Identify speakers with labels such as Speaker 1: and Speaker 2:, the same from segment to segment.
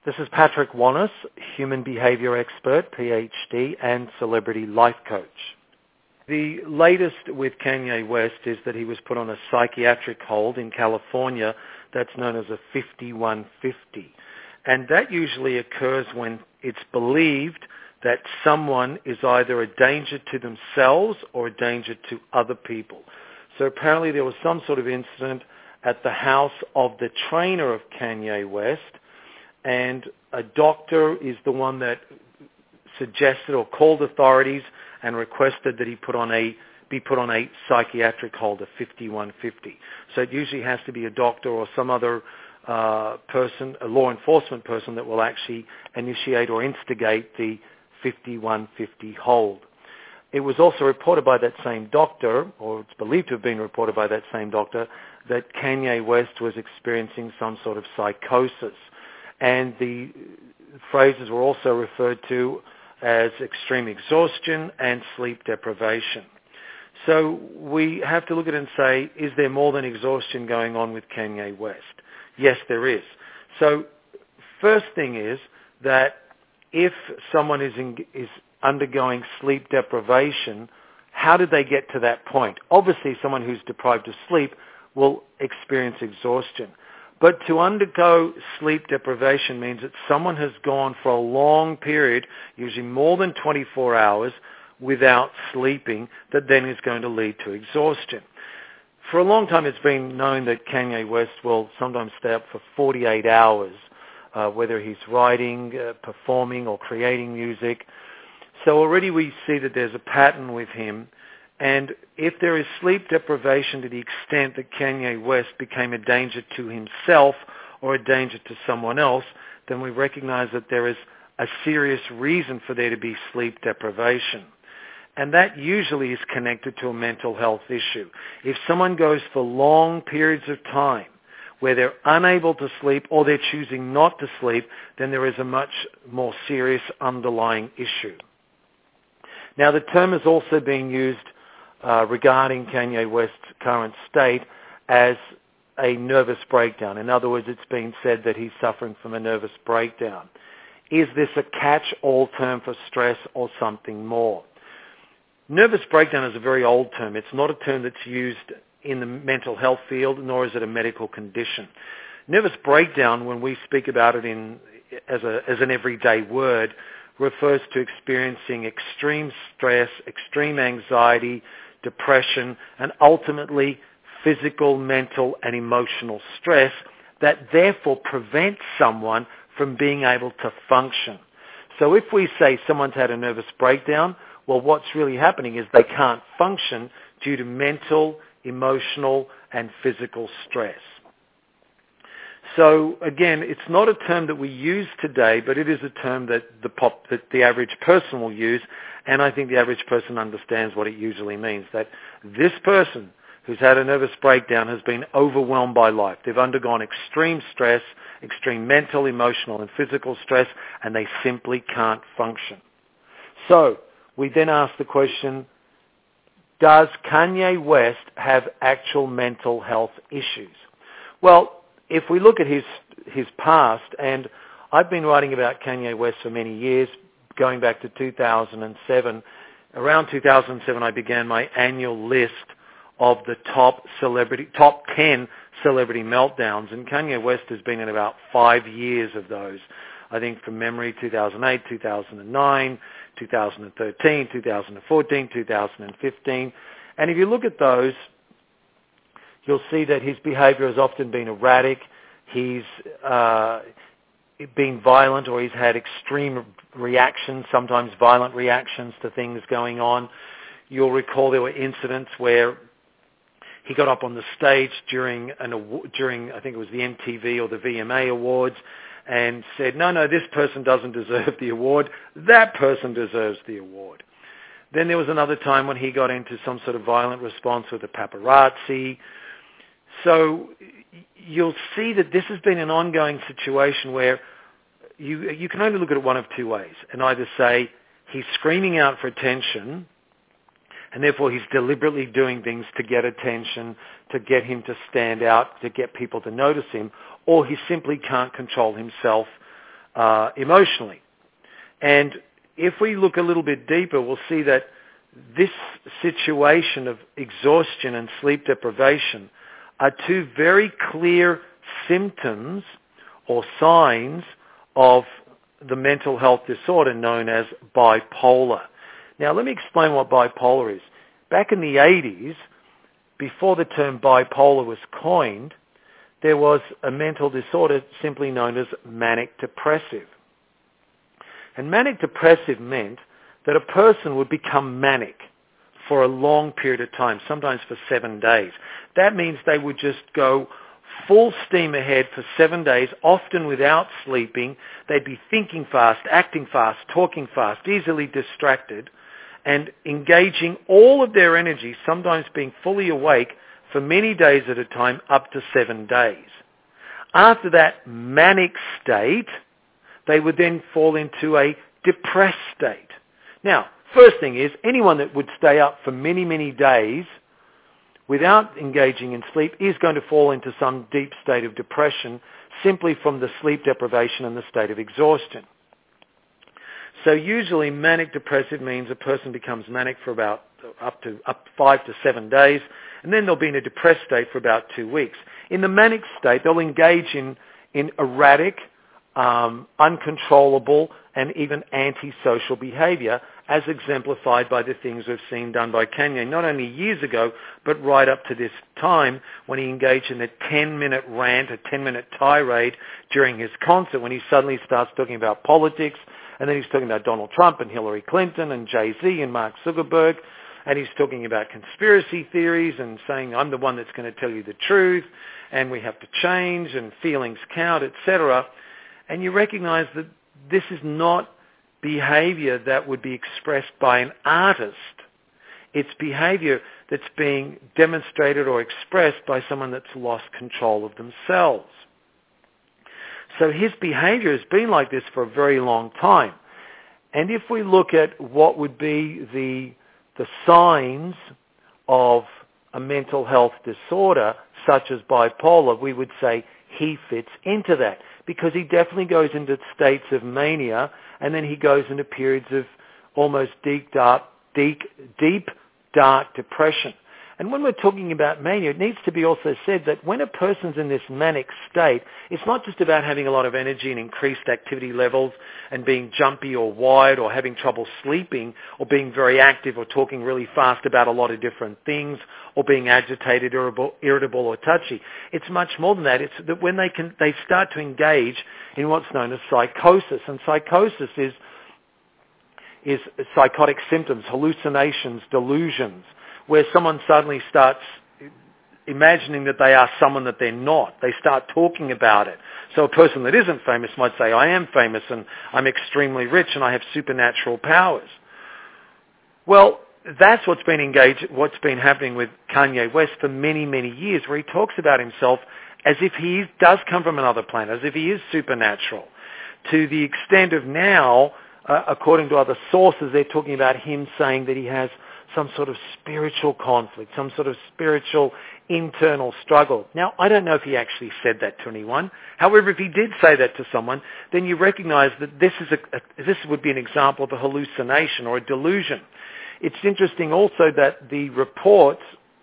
Speaker 1: This is Patrick Wanis, human behavior expert, PhD, and celebrity life coach. The latest with Kanye West is that he was put on a psychiatric hold in California that's known as a 5150. And that usually occurs when it's believed that someone is either a danger to themselves or a danger to other people. So apparently there was some sort of incident at the house of the trainer of Kanye West, and a doctor is the one that suggested or called authorities and requested that he be put on a psychiatric hold, a 5150. So it usually has to be a doctor or some other person, a law enforcement person, that will actually initiate or instigate the 5150 hold. It was also reported by that same doctor, or it's believed to have been reported by that same doctor, that Kanye West was experiencing some sort of psychosis. And the phrases were also referred to as extreme exhaustion and sleep deprivation. So we have to look at it and say, is there more than exhaustion going on with Kanye West? Yes, there is. So first thing is that if someone is undergoing sleep deprivation, how did they get to that point? Obviously, someone who's deprived of sleep will experience exhaustion. But to undergo sleep deprivation means that someone has gone for a long period, usually more than 24 hours, without sleeping, that then is going to lead to exhaustion. For a long time, it's been known that Kanye West will sometimes stay up for 48 hours, whether he's writing, performing, or creating music. So already we see that there's a pattern with him. And if there is sleep deprivation to the extent that Kanye West became a danger to himself or a danger to someone else, then we recognize that there is a serious reason for there to be sleep deprivation. And that usually is connected to a mental health issue. If someone goes for long periods of time where they're unable to sleep or they're choosing not to sleep, then there is a much more serious underlying issue. Now, the term is also being used regarding Kanye West's current state as a nervous breakdown. In other words, it's been said that he's suffering from a nervous breakdown. Is this a catch-all term for stress or something more? Nervous breakdown is a very old term. It's not a term that's used in the mental health field, nor is it a medical condition. Nervous breakdown, when we speak about it as an everyday word, refers to experiencing extreme stress, extreme anxiety, depression, and ultimately physical, mental, and emotional stress that therefore prevents someone from being able to function. So if we say someone's had a nervous breakdown, well, what's really happening is they can't function due to mental, emotional, and physical stress. So again, it's not a term that we use today, but it is a term that the average person will use, and I think the average person understands what it usually means, that this person who's had a nervous breakdown has been overwhelmed by life. They've undergone extreme stress, extreme mental, emotional, and physical stress, and they simply can't function. So we then ask the question, does Kanye West have actual mental health issues? Well, if we look at his past, and I've been writing about Kanye West for many years, going back to 2007. Around 2007, I began my annual list of the top 10 celebrity meltdowns, and Kanye West has been in about 5 years of those. I think from memory, 2008, 2009, 2013, 2014, 2015. And if you look at those, you'll see that his behavior has often been erratic. He's been violent, or he's had extreme reactions, sometimes violent reactions to things going on. You'll recall there were incidents where he got up on the stage during I think it was the MTV or the VMA Awards, and said, no, this person doesn't deserve the award. That person deserves the award. Then there was another time when he got into some sort of violent response with the paparazzi. So you'll see that this has been an ongoing situation where you can only look at it one of two ways, and either say he's screaming out for attention, and therefore he's deliberately doing things to get attention, to get him to stand out, to get people to notice him, or he simply can't control himself emotionally. And if we look a little bit deeper, we'll see that this situation of exhaustion and sleep deprivation are two very clear symptoms or signs of the mental health disorder known as bipolar. Now, let me explain what bipolar is. Back in the 80s, before the term bipolar was coined, there was a mental disorder simply known as manic depressive. And manic depressive meant that a person would become manic for a long period of time, sometimes for 7 days. That means they would just go full steam ahead for 7 days, often without sleeping. They'd be thinking fast, acting fast, talking fast, easily distracted, and engaging all of their energy, sometimes being fully awake for many days at a time, up to 7 days. After that manic state, they would then fall into a depressed state. Now, first thing is, anyone that would stay up for many, many days without engaging in sleep is going to fall into some deep state of depression simply from the sleep deprivation and the state of exhaustion. So usually manic depressive means a person becomes manic for about up 5 to 7 days, and then they'll be in a depressed state for about 2 weeks. In the manic state, they'll engage in erratic, uncontrollable, and even antisocial behavior, as exemplified by the things we've seen done by Kanye, not only years ago, but right up to this time when he engaged in a 10-minute rant, a 10-minute tirade during his concert, when he suddenly starts talking about politics, and then he's talking about Donald Trump and Hillary Clinton and Jay-Z and Mark Zuckerberg, and he's talking about conspiracy theories and saying, I'm the one that's going to tell you the truth, and we have to change, and feelings count, etc. And you recognize that this is not behavior that would be expressed by an artist. It's behavior that's being demonstrated or expressed by someone that's lost control of themselves. So his behavior has been like this for a very long time. And if we look at what would be the signs of a mental health disorder, such as bipolar, we would say he fits into that, because he definitely goes into states of mania, and then he goes into periods of almost deep, dark depression. And when we're talking about mania, it needs to be also said that when a person's in this manic state, it's not just about having a lot of energy and increased activity levels and being jumpy or wired or having trouble sleeping or being very active or talking really fast about a lot of different things or being agitated, irritable or touchy. It's much more than that. It's that when they start to engage in what's known as psychosis. And psychosis is psychotic symptoms, hallucinations, delusions, where someone suddenly starts imagining that they are someone that they're not. They start talking about it. So a person that isn't famous might say, I am famous and I'm extremely rich and I have supernatural powers. Well, that's what's been happening with Kanye West for many, many years, where he talks about himself as if he does come from another planet, as if he is supernatural. To the extent of now, according to other sources, they're talking about him saying that he has some sort of spiritual conflict, some sort of spiritual internal struggle. Now, I don't know if he actually said that to anyone. However, if he did say that to someone, then you recognize that this would be an example of a hallucination or a delusion. It's interesting also that the reports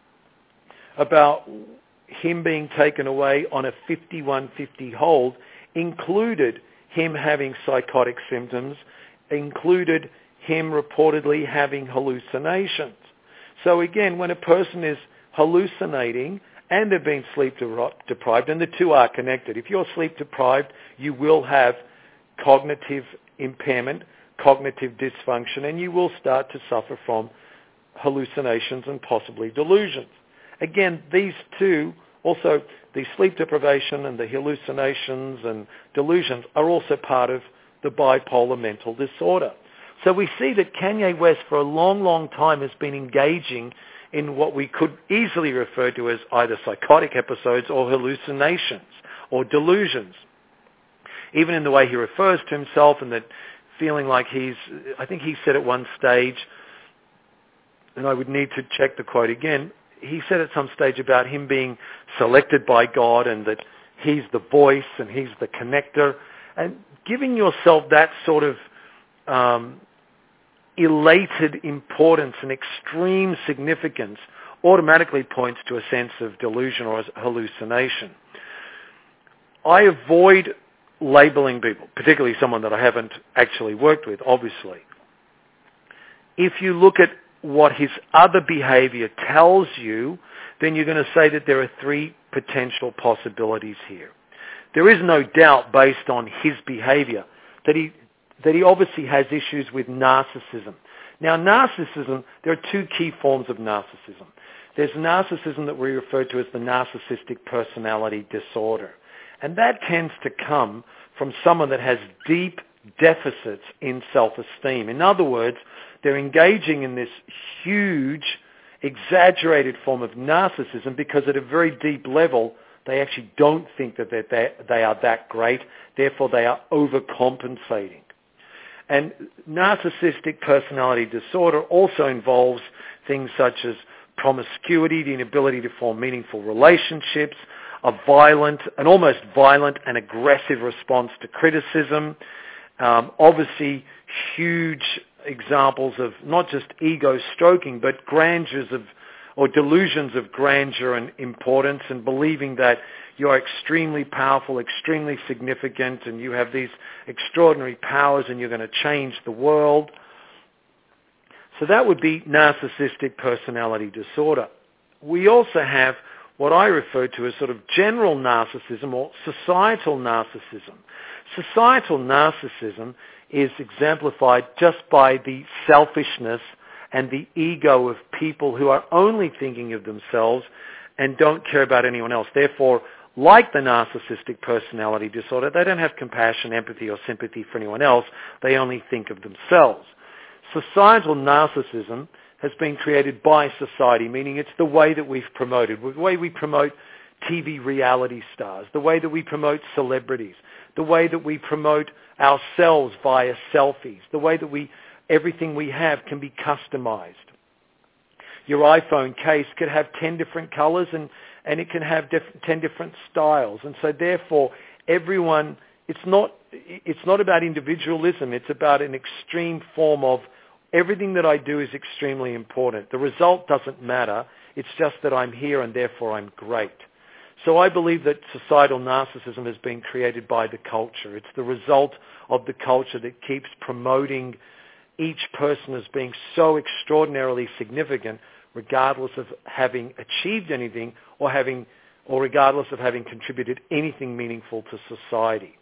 Speaker 1: about him being taken away on a 51-50 hold included him having psychotic symptoms, included him reportedly having hallucinations. So again, when a person is hallucinating and they've been sleep deprived, and the two are connected. If you're sleep deprived, you will have cognitive impairment, cognitive dysfunction, and you will start to suffer from hallucinations and possibly delusions. Again, these two, also the sleep deprivation and the hallucinations and delusions, are also part of the bipolar mental disorder. So we see that Kanye West for a long, long time has been engaging in what we could easily refer to as either psychotic episodes or hallucinations or delusions. Even in the way he refers to himself, and that feeling like I think he said at one stage, and I would need to check the quote again, he said at some stage about him being selected by God and that he's the voice and he's the connector. And giving yourself that sort of elated importance and extreme significance automatically points to a sense of delusion or hallucination. I avoid labeling people, particularly someone that I haven't actually worked with, obviously. If you look at what his other behavior tells you, then you're going to say that there are three potential possibilities here. There is no doubt, based on his behavior, that he obviously has issues with narcissism. Now, narcissism, there are two key forms of narcissism. There's narcissism that we refer to as the narcissistic personality disorder. And that tends to come from someone that has deep deficits in self-esteem. In other words, they're engaging in this huge, exaggerated form of narcissism because at a very deep level, they actually don't think that they are that great. Therefore, they are overcompensating. And narcissistic personality disorder also involves things such as promiscuity, the inability to form meaningful relationships, an almost violent and aggressive response to criticism, obviously huge examples of not just ego stroking, but delusions of grandeur and importance, and believing that you're extremely powerful, extremely significant, and you have these extraordinary powers and you're going to change the world. So that would be narcissistic personality disorder. We also have what I refer to as sort of general narcissism or societal narcissism. Societal narcissism is exemplified just by the selfishness and the ego of people who are only thinking of themselves and don't care about anyone else. Therefore, like the narcissistic personality disorder, they don't have compassion, empathy, or sympathy for anyone else. They only think of themselves. Societal narcissism has been created by society, meaning it's the way that we've promoted, the way we promote TV reality stars, the way that we promote celebrities, the way that we promote ourselves via selfies, the way that everything we have can be customized. Your iPhone case could have 10 different colors and it can have 10 different styles. And so therefore, everyone, it's not about individualism. It's about an extreme form of everything that I do is extremely important. The result doesn't matter. It's just that I'm here and therefore I'm great. So I believe that societal narcissism has been created by the culture. It's the result of the culture that keeps promoting each person as being so extraordinarily significant, regardless of having achieved anything or regardless of having contributed anything meaningful to society.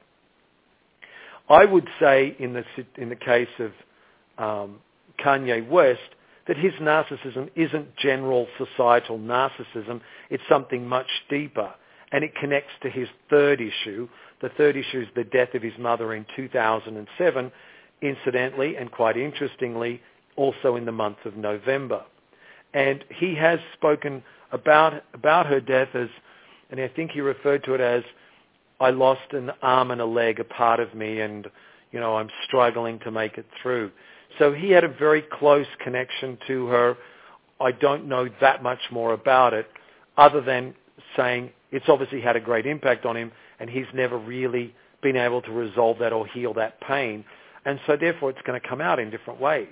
Speaker 1: I would say in the case of Kanye West that his narcissism isn't general societal narcissism. It's something much deeper, and it connects to his third issue. The third issue is the death of his mother in 2007, incidentally and quite interestingly, also in the month of November. And he has spoken about her death as, and I think he referred to it as, I lost an arm and a leg, a part of me, and, I'm struggling to make it through. So he had a very close connection to her. I don't know that much more about it, other than saying it's obviously had a great impact on him, and he's never really been able to resolve that or heal that pain. And so therefore it's going to come out in different ways.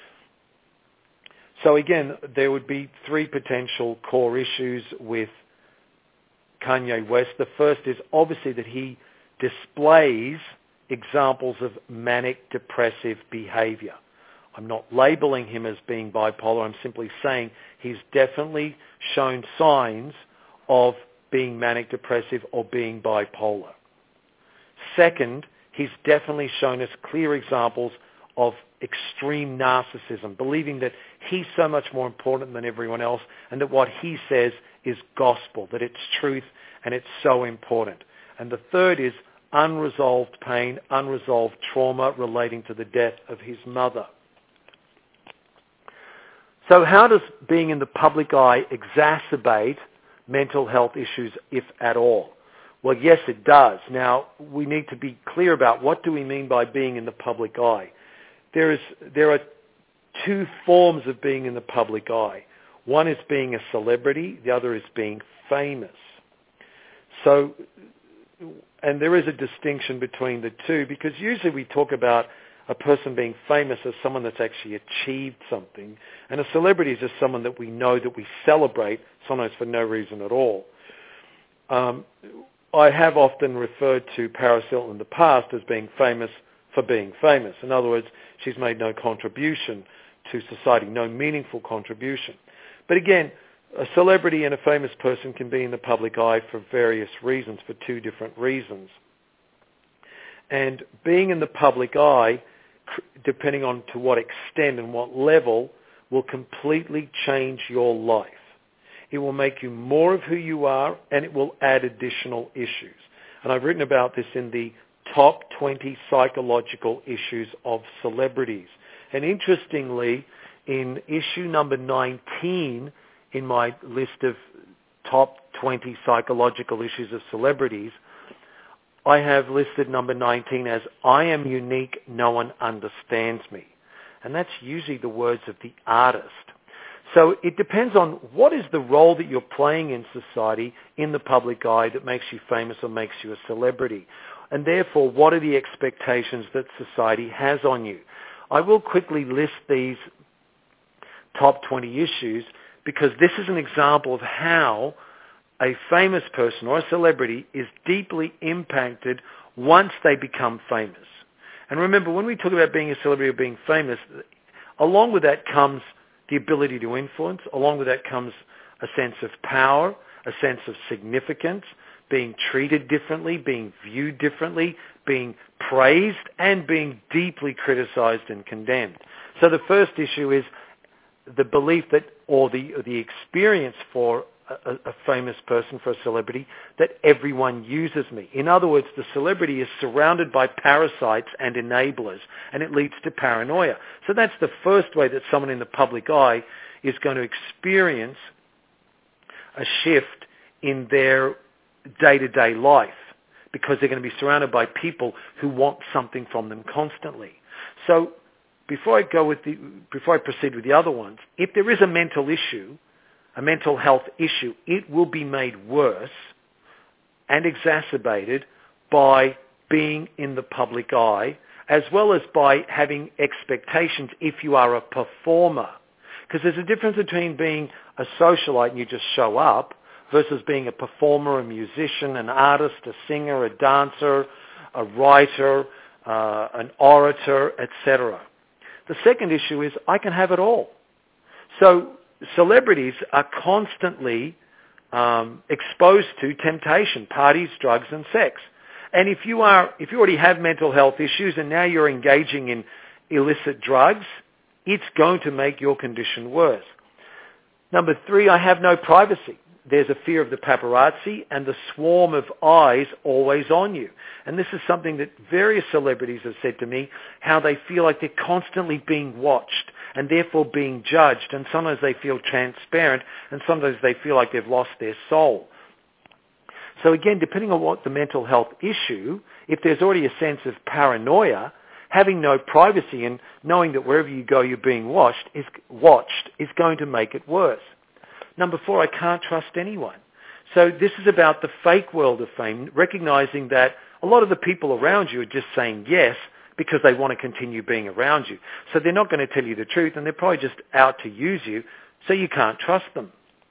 Speaker 1: So again, there would be three potential core issues with Kanye West. The first is obviously that he displays examples of manic depressive behavior. I'm not labeling him as being bipolar. I'm simply saying he's definitely shown signs of being manic depressive or being bipolar. Second, he's definitely shown us clear examples of extreme narcissism, believing that he's so much more important than everyone else and that what he says is gospel, that it's truth and it's so important. And the third is unresolved pain, unresolved trauma relating to the death of his mother. So how does being in the public eye exacerbate mental health issues, if at all? Well, yes, it does. Now, we need to be clear about what do we mean by being in the public eye. There are two forms of being in the public eye. One is being a celebrity. The other is being famous. So and there is a distinction between the two, because usually we talk about a person being famous as someone that's actually achieved something, and a celebrity is just someone that we know, that we celebrate, sometimes for no reason at all. I have often referred to Paris Hilton in the past as being famous for being famous. In other words, she's made no contribution to society, no meaningful contribution. But again, a celebrity and a famous person can be in the public eye for various reasons, for two different reasons. And being in the public eye, depending on to what extent and what level, will completely change your life. It will make you more of who you are, and it will add additional issues. And I've written about this in the top 20 psychological issues of celebrities. And interestingly, in issue number 19 in my list of top 20 psychological issues of celebrities, I have listed number 19 as, I am unique, no one understands me. And that's usually the words of the artist. So it depends on what is the role that you're playing in society, in the public eye, that makes you famous or makes you a celebrity. And therefore, what are the expectations that society has on you? I will quickly list these top 20 issues, because this is an example of how a famous person or a celebrity is deeply impacted once they become famous. And remember, when we talk about being a celebrity or being famous, along with that comes the ability to influence. Along with that comes a sense of power, a sense of significance, being treated differently, being viewed differently, being praised, and being deeply criticized and condemned. So the first issue is the belief that, or the experience for a famous person, for a celebrity, that everyone uses me. In other words, the celebrity is surrounded by parasites and enablers, and it leads to paranoia. So that's the first way that someone in the public eye is going to experience a shift in their day-to-day life, because they're going to be surrounded by people who want something from them constantly. So before I proceed with the other ones, if there is a mental issue, a mental health issue, it will be made worse and exacerbated by being in the public eye, as well as by having expectations if you are a performer. Because there's a difference between being a socialite and you just show up, versus being a performer, a musician, an artist, a singer, a dancer, a writer, an orator, etc. The second issue is I can have it all. So celebrities are constantly exposed to temptation, parties, drugs, and sex. And if you already have mental health issues and now you're engaging in illicit drugs, it's going to make your condition worse. Number 3, I have no privacy. There's a fear of the paparazzi and the swarm of eyes always on you. And this is something that various celebrities have said to me, how they feel like they're constantly being watched and therefore being judged. And sometimes they feel transparent, and sometimes they feel like they've lost their soul. So again, depending on what the mental health issue, if there's already a sense of paranoia, having no privacy and knowing that wherever you go you're being watched is going to make it worse. Number 4, I can't trust anyone. So this is about the fake world of fame, recognizing that a lot of the people around you are just saying yes because they want to continue being around you. So they're not going to tell you the truth, and they're probably just out to use you, so you can't trust them.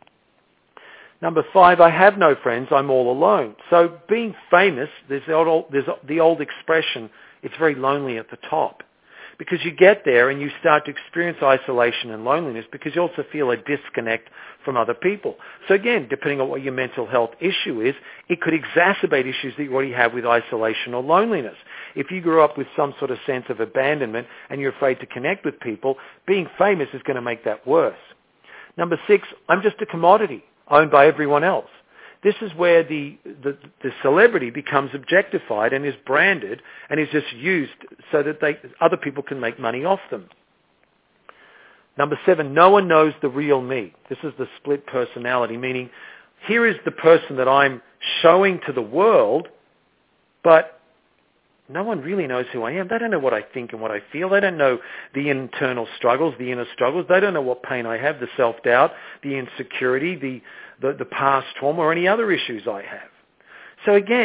Speaker 1: Number 5, I have no friends, I'm all alone. So being famous, there's the old expression, it's very lonely at the top. Because you get there and you start to experience isolation and loneliness, because you also feel a disconnect from other people. So again, depending on what your mental health issue is, it could exacerbate issues that you already have with isolation or loneliness. If you grew up with some sort of sense of abandonment and you're afraid to connect with people, being famous is going to make that worse. Number 6, I'm just a commodity owned by everyone else. This is where the celebrity becomes objectified and is branded and is just used so that other people can make money off them. Number 7, no one knows the real me. This is the split personality, meaning here is the person that I'm showing to the world, but no one really knows who I am. They don't know what I think and what I feel. They don't know the internal struggles, the inner struggles. They don't know what pain I have, the self-doubt, the insecurity, the past trauma, or any other issues I have. So again,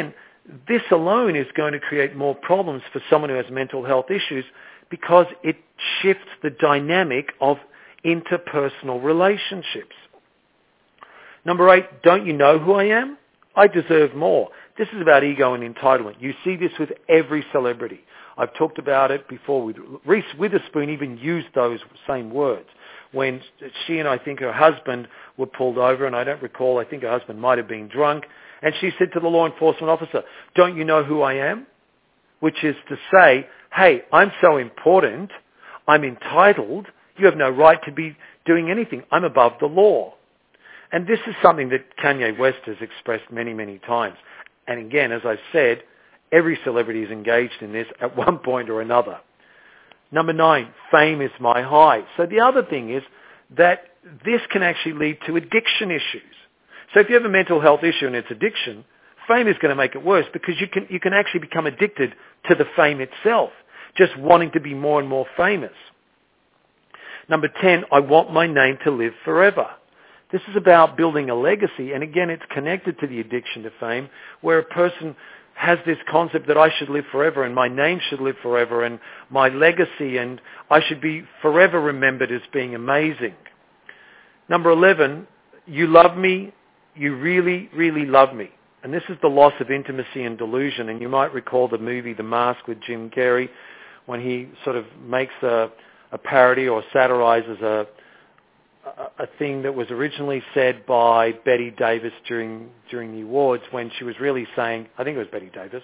Speaker 1: this alone is going to create more problems for someone who has mental health issues because it shifts the dynamic of interpersonal relationships. Number 8, don't you know who I am? I deserve more. This is about ego and entitlement. You see this with every celebrity. I've talked about it before. Reese Witherspoon even used those same words when she and I think her husband were pulled over, and I don't recall, I think her husband might have been drunk, and she said to the law enforcement officer, don't you know who I am? Which is to say, hey, I'm so important, I'm entitled, you have no right to be doing anything. I'm above the law. And this is something that Kanye West has expressed many, many times. And again, as I've said, every celebrity is engaged in this at one point or another. Number 9, fame is my high. So the other thing is that this can actually lead to addiction issues. So if you have a mental health issue and it's addiction, fame is going to make it worse because you can actually become addicted to the fame itself, just wanting to be more and more famous. Number 10, I want my name to live forever. This is about building a legacy, and again, it's connected to the addiction to fame, where a person has this concept that I should live forever and my name should live forever and my legacy, and I should be forever remembered as being amazing. Number 11, you love me, you really, really love me. And this is the loss of intimacy and delusion, and you might recall the movie The Mask with Jim Carrey when he sort of makes a parody or satirizes a thing that was originally said by Betty Davis during the awards, when she was really saying, I think it was Betty Davis,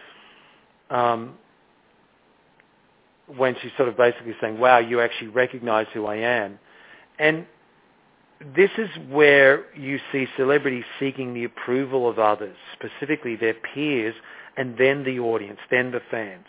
Speaker 1: when she's sort of basically saying, wow, you actually recognize who I am. And this is where you see celebrities seeking the approval of others, specifically their peers, and then the audience, then the fans.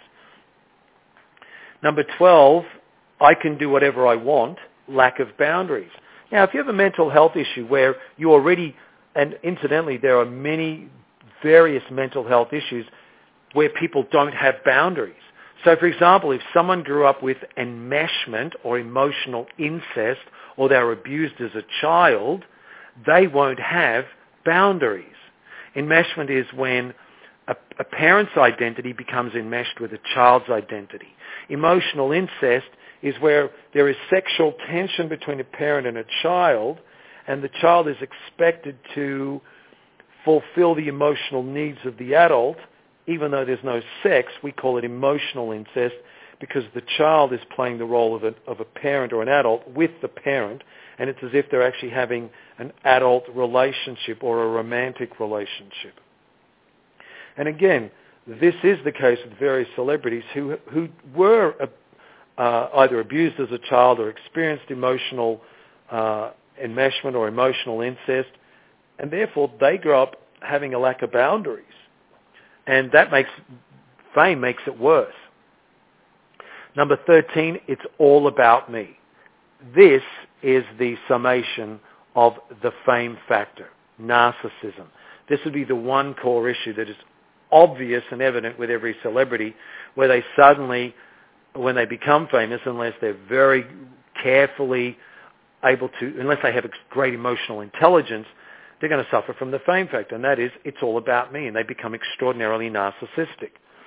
Speaker 1: Number 12, I can do whatever I want, lack of boundaries. Now, if you have a mental health issue where you already, and incidentally, there are many various mental health issues where people don't have boundaries. So, for example, if someone grew up with enmeshment or emotional incest, or they were abused as a child, they won't have boundaries. Enmeshment is when a parent's identity becomes enmeshed with a child's identity. Emotional incest is where there is sexual tension between a parent and a child, and the child is expected to fulfill the emotional needs of the adult. Even though there's no sex, we call it emotional incest because the child is playing the role of a parent or an adult with the parent, and it's as if they're actually having an adult relationship or a romantic relationship. And again, this is the case with various celebrities who were either abused as a child or experienced emotional enmeshment or emotional incest, and therefore they grow up having a lack of boundaries. And that fame makes it worse. Number 13, it's all about me. This is the summation of the fame factor, narcissism. This would be the one core issue that is obvious and evident with every celebrity, where they suddenly, when they become famous, unless they're very carefully able to, unless they have great emotional intelligence, they're going to suffer from the fame factor, and that is, it's all about me, and they become extraordinarily narcissistic.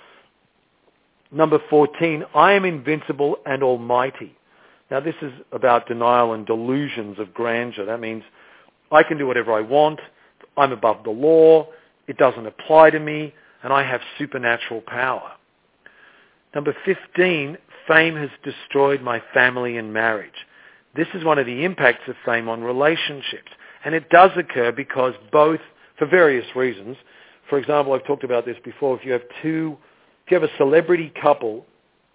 Speaker 1: Number 14, I am invincible and almighty. Now, this is about denial and delusions of grandeur. That means I can do whatever I want, I'm above the law, it doesn't apply to me, and I have supernatural power. Number 15, fame has destroyed my family and marriage. This is one of the impacts of fame on relationships. And it does occur because both, for various reasons, for example, I've talked about this before, if you have a celebrity couple,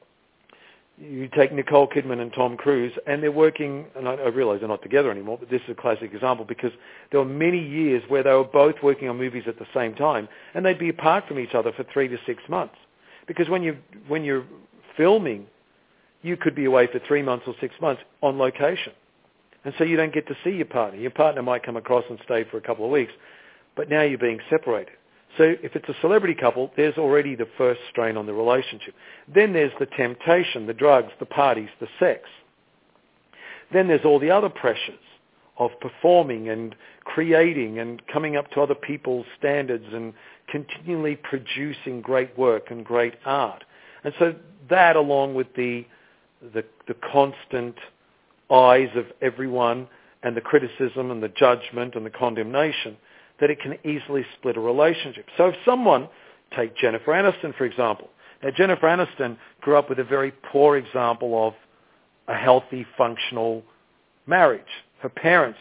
Speaker 1: you take Nicole Kidman and Tom Cruise, and they're working, and I realize they're not together anymore, but this is a classic example because there were many years where they were both working on movies at the same time, and they'd be apart from each other for 3 to 6 months. Because when you're filming, you could be away for 3 months or 6 months on location. And so you don't get to see your partner. Your partner might come across and stay for a couple of weeks, but now you're being separated. So if it's a celebrity couple, there's already the first strain on the relationship. Then there's the temptation, the drugs, the parties, the sex. Then there's all the other pressures of performing and creating and coming up to other people's standards and continually producing great work and great art. And so that, along with the constant eyes of everyone and the criticism and the judgment and the condemnation, that it can easily split a relationship. So if someone, take Jennifer Aniston, for example. Now, Jennifer Aniston grew up with a very poor example of a healthy, functional marriage. Her parents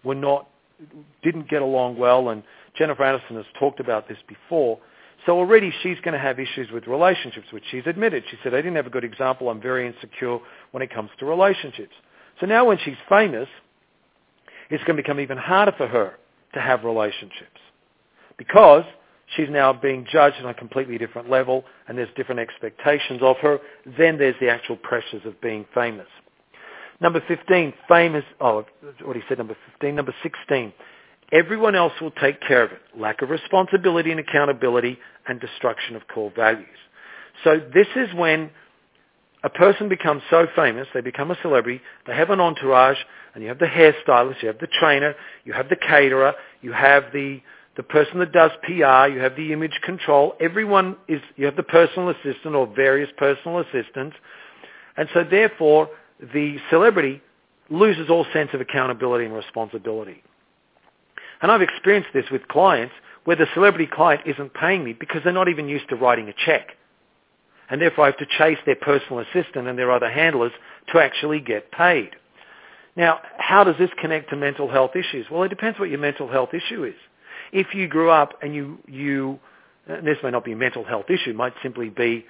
Speaker 1: didn't get along well, and Jennifer Aniston has talked about this before. So already she's going to have issues with relationships, which she's admitted. She said, I didn't have a good example. I'm very insecure when it comes to relationships. So now when she's famous, it's going to become even harder for her to have relationships because she's now being judged on a completely different level and there's different expectations of her. Then there's the actual pressures of being famous. Number 15, famous. Oh, I've already said number 15. Number 16, everyone else will take care of it. Lack of responsibility and accountability and destruction of core values. So this is when a person becomes so famous, they become a celebrity, they have an entourage, and you have the hairstylist, you have the trainer, you have the caterer, you have the person that does PR, you have the image control, you have the personal assistant or various personal assistants, and so therefore the celebrity loses all sense of accountability and responsibility. And I've experienced this with clients where the celebrity client isn't paying me because they're not even used to writing a check. And therefore I have to chase their personal assistant and their other handlers to actually get paid. Now, how does this connect to mental health issues? Well, it depends what your mental health issue is. If you grew up and and this may not be a mental health issue, it might simply be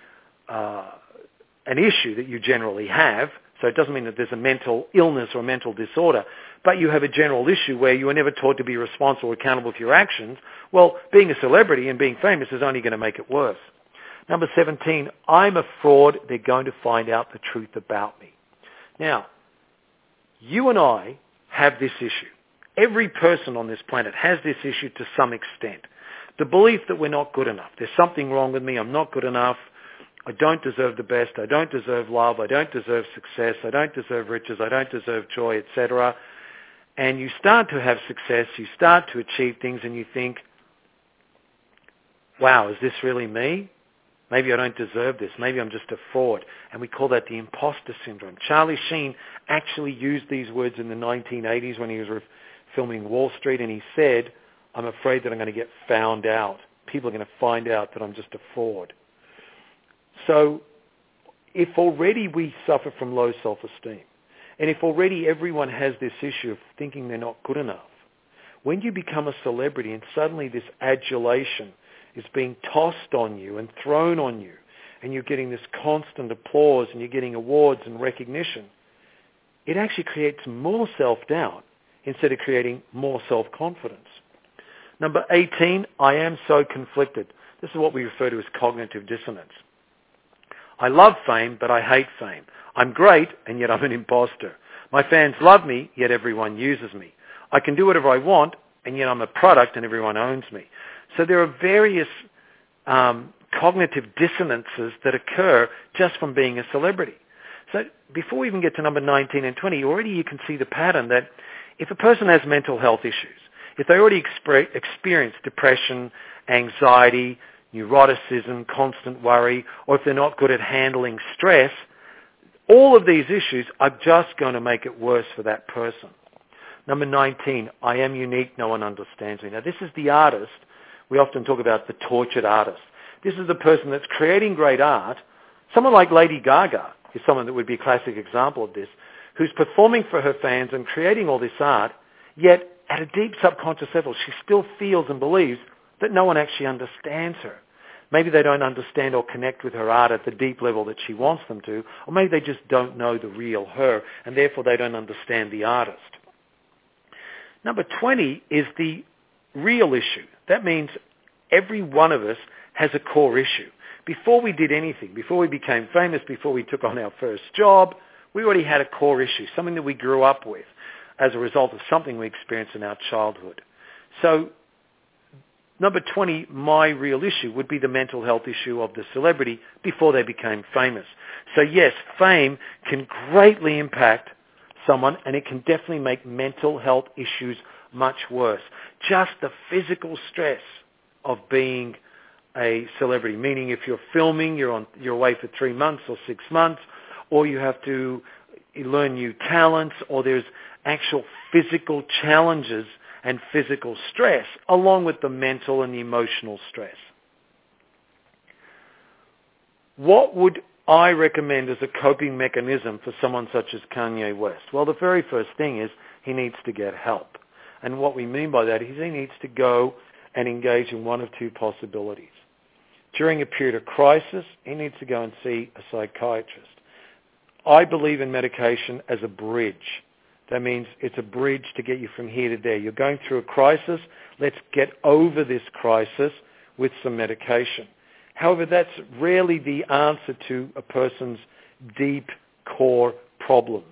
Speaker 1: an issue that you generally have, so it doesn't mean that there's a mental illness or a mental disorder, but you have a general issue where you were never taught to be responsible or accountable for your actions, well, being a celebrity and being famous is only going to make it worse. Number 17, I'm a fraud. They're going to find out the truth about me. Now, you and I have this issue. Every person on this planet has this issue to some extent. The belief that we're not good enough. There's something wrong with me. I'm not good enough. I don't deserve the best. I don't deserve love. I don't deserve success. I don't deserve riches. I don't deserve joy, etc. And you start to have success. You start to achieve things and you think, wow, is this really me? Maybe I don't deserve this. Maybe I'm just a fraud. And we call that the imposter syndrome. Charlie Sheen actually used these words in the 1980s when he was filming Wall Street, and he said, I'm afraid that I'm going to get found out. People are going to find out that I'm just a fraud. So if already we suffer from low self-esteem, and if already everyone has this issue of thinking they're not good enough, when you become a celebrity and suddenly this adulation is being tossed on you and thrown on you, and you're getting this constant applause and you're getting awards and recognition, it actually creates more self-doubt instead of creating more self-confidence. Number 18, I am so conflicted. This is what we refer to as cognitive dissonance. I love fame, but I hate fame. I'm great, and yet I'm an imposter. My fans love me, yet everyone uses me. I can do whatever I want, and yet I'm a product and everyone owns me. So there are various cognitive dissonances that occur just from being a celebrity. So before we even get to number 19 and 20, already you can see the pattern that if a person has mental health issues, if they already experience depression, anxiety, neuroticism, constant worry, or if they're not good at handling stress, all of these issues are just going to make it worse for that person. Number 19, I am unique, no one understands me. Now this is the artist. We often talk about the tortured artist. This is the person that's creating great art. Someone like Lady Gaga is someone that would be a classic example of this, who's performing for her fans and creating all this art, yet at a deep subconscious level, she still feels and believes that no one actually understands her. Maybe they don't understand or connect with her art at the deep level that she wants them to, or maybe they just don't know the real her, and therefore they don't understand the artist. Number 20 is the real issue. That means every one of us has a core issue. Before we did anything, before we became famous, before we took on our first job, we already had a core issue, something that we grew up with as a result of something we experienced in our childhood. So number 20, my real issue, would be the mental health issue of the celebrity before they became famous. So yes, fame can greatly impact someone, and it can definitely make mental health issues much worse. Just the physical stress of being a celebrity, meaning if you're filming, you're away for 3 months or 6 months, or you have to learn new talents, or there's actual physical challenges and physical stress, along with the mental and the emotional stress. What would I recommend as a coping mechanism for someone such as Kanye West? Well, the very first thing is he needs to get help. And what we mean by that is he needs to go and engage in one of two possibilities. During a period of crisis, he needs to go and see a psychiatrist. I believe in medication as a bridge. That means it's a bridge to get you from here to there. You're going through a crisis. Let's get over this crisis with some medication. However, that's rarely the answer to a person's deep core problems.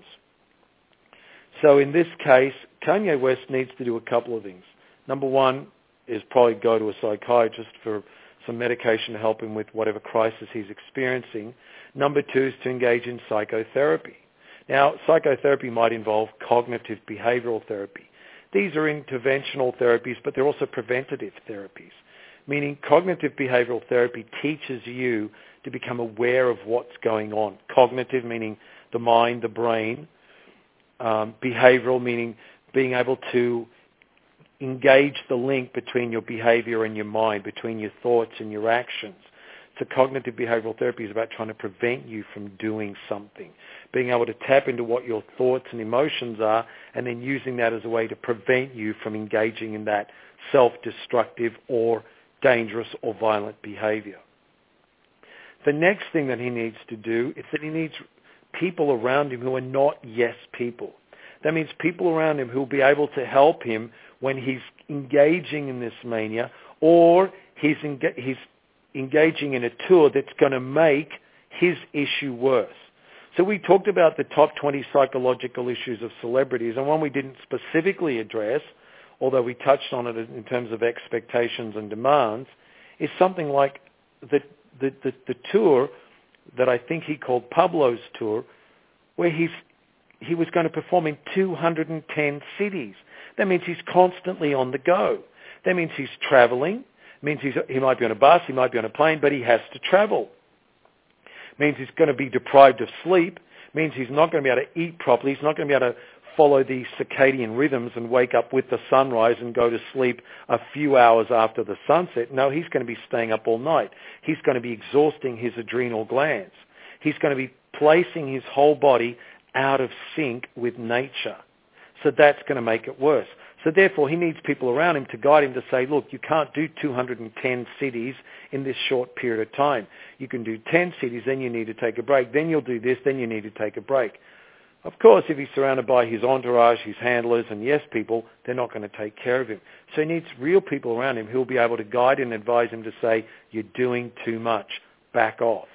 Speaker 1: So in this case, Kanye West needs to do a couple of things. Number one is probably go to a psychiatrist for some medication to help him with whatever crisis he's experiencing. Number two is to engage in psychotherapy. Now, psychotherapy might involve cognitive behavioral therapy. These are interventional therapies, but they're also preventative therapies, meaning cognitive behavioral therapy teaches you to become aware of what's going on. Cognitive meaning the mind, the brain. Behavioral meaning being able to engage the link between your behavior and your mind, between your thoughts and your actions. So cognitive behavioral therapy is about trying to prevent you from doing something, being able to tap into what your thoughts and emotions are, and then using that as a way to prevent you from engaging in that self-destructive or dangerous or violent behavior. The next thing that he needs to do is that he needs people around him who are not yes people. That means people around him who will be able to help him when he's engaging in this mania, or he's engaging in a tour that's going to make his issue worse. So we talked about the top 20 psychological issues of celebrities, and one we didn't specifically address, although we touched on it in terms of expectations and demands, is something like the tour that I think he called Pablo's tour, where he was going to perform in 210 cities. That means he's constantly on the go. That means he's traveling. It means he might be on a bus, he might be on a plane, but he has to travel. It means he's going to be deprived of sleep. It means he's not going to be able to eat properly. He's not going to be able to follow the circadian rhythms and wake up with the sunrise and go to sleep a few hours after the sunset. No, he's going to be staying up all night. He's going to be exhausting his adrenal glands. He's going to be placing his whole body out of sync with nature. So that's going to make it worse. So therefore, he needs people around him to guide him to say, look, you can't do 210 cities in this short period of time. You can do 10 cities, then you need to take a break. Then you'll do this, then you need to take a break. Of course, if he's surrounded by his entourage, his handlers, and yes people, they're not going to take care of him. So he needs real people around him who will be able to guide and advise him to say, you're doing too much, back off.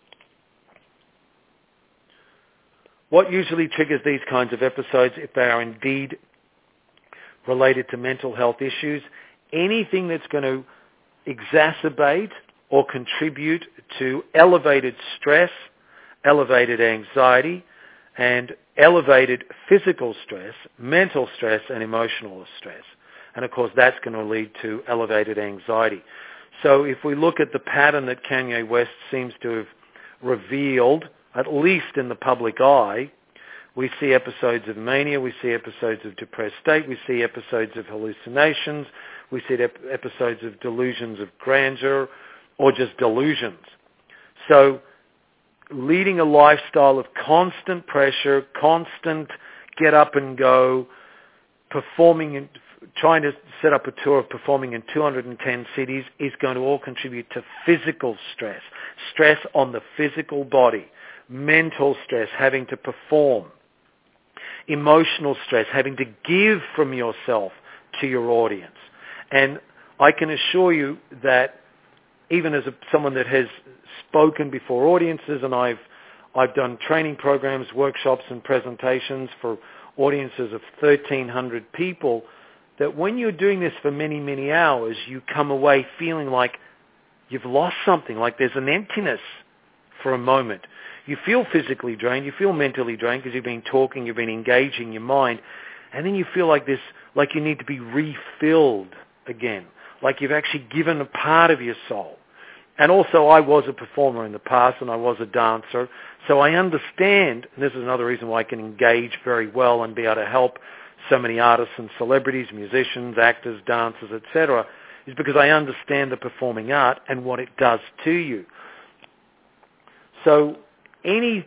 Speaker 1: What usually triggers these kinds of episodes, if they are indeed related to mental health issues, anything that's going to exacerbate or contribute to elevated stress, elevated anxiety, and elevated physical stress, mental stress, and emotional stress. And of course, that's going to lead to elevated anxiety. So if we look at the pattern that Kanye West seems to have revealed, at least in the public eye, we see episodes of mania, we see episodes of depressed state, we see episodes of hallucinations, we see episodes of delusions of grandeur, or just delusions. So leading a lifestyle of constant pressure, constant get up and go, trying to set up a tour of performing in 210 cities is going to all contribute to physical stress, stress on the physical body, mental stress, having to perform, emotional stress, having to give from yourself to your audience. And I can assure you that even as someone that has spoken before audiences, and I've done training programs, workshops, and presentations for audiences of 1,300 people, that when you're doing this for many, many hours, you come away feeling like you've lost something, like there's an emptiness for a moment. You feel physically drained, you feel mentally drained because you've been talking, you've been engaging your mind, and then you feel like this, like you need to be refilled again, like you've actually given a part of your soul. And also, I was a performer in the past, and I was a dancer, so I understand, and this is another reason why I can engage very well and be able to help so many artists and celebrities, musicians, actors, dancers, etc., is because I understand the performing art and what it does to you. So any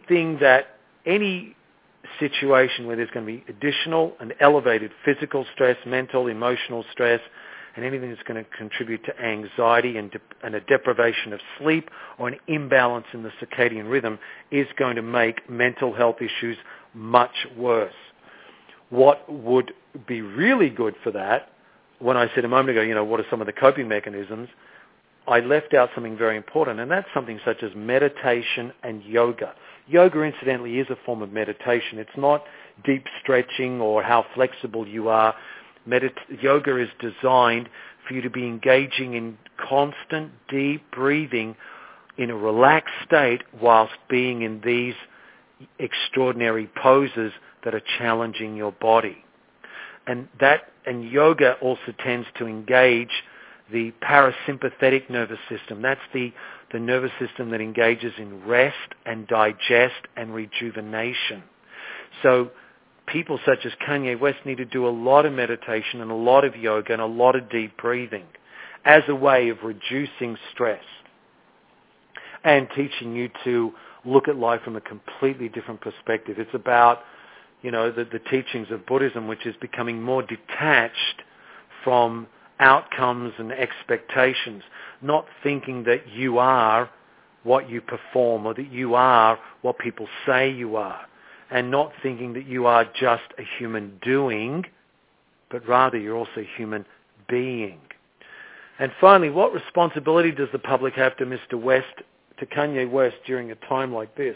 Speaker 1: situation where there's going to be additional and elevated physical stress, mental, emotional stress, and anything that's going to contribute to anxiety and a deprivation of sleep or an imbalance in the circadian rhythm is going to make mental health issues much worse. What would be really good for that, when I said a moment ago, what are some of the coping mechanisms, I left out something very important, and that's something such as meditation and yoga. Yoga, incidentally, is a form of meditation. It's not deep stretching or how flexible you are. Yoga is designed for you to be engaging in constant, deep breathing in a relaxed state whilst being in these extraordinary poses that are challenging your body. And yoga also tends to engage the parasympathetic nervous system. That's the nervous system that engages in rest and digest and rejuvenation. So people such as Kanye West need to do a lot of meditation and a lot of yoga and a lot of deep breathing as a way of reducing stress and teaching you to look at life from a completely different perspective. It's about, the teachings of Buddhism, which is becoming more detached from outcomes and expectations, not thinking that you are what you perform or that you are what people say you are, and not thinking that you are just a human doing, but rather you're also a human being. And finally, what responsibility does the public have to Kanye West during a time like this?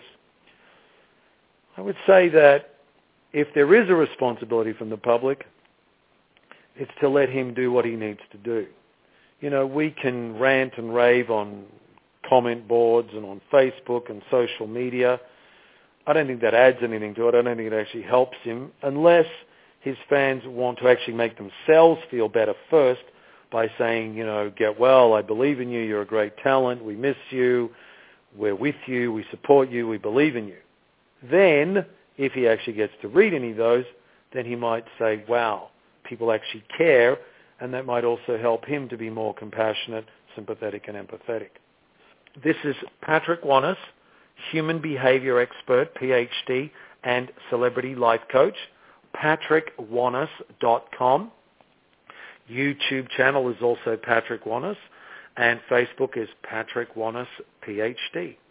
Speaker 1: I would say that if there is a responsibility from the public, it's to let him do what he needs to do. We can rant and rave on comment boards and on Facebook and social media. I don't think that adds anything to it. I don't think it actually helps him unless his fans want to actually make themselves feel better first by saying, get well, I believe in you, you're a great talent, we miss you, we're with you, we support you, we believe in you. Then, if he actually gets to read any of those, then he might say, wow, people actually care, and that might also help him to be more compassionate, sympathetic, and empathetic. This is Patrick Wanis, human behavior expert, PhD, and celebrity life coach, patrickwanis.com. YouTube channel is also Patrick Wanis, and Facebook is Patrick Wanis, PhD.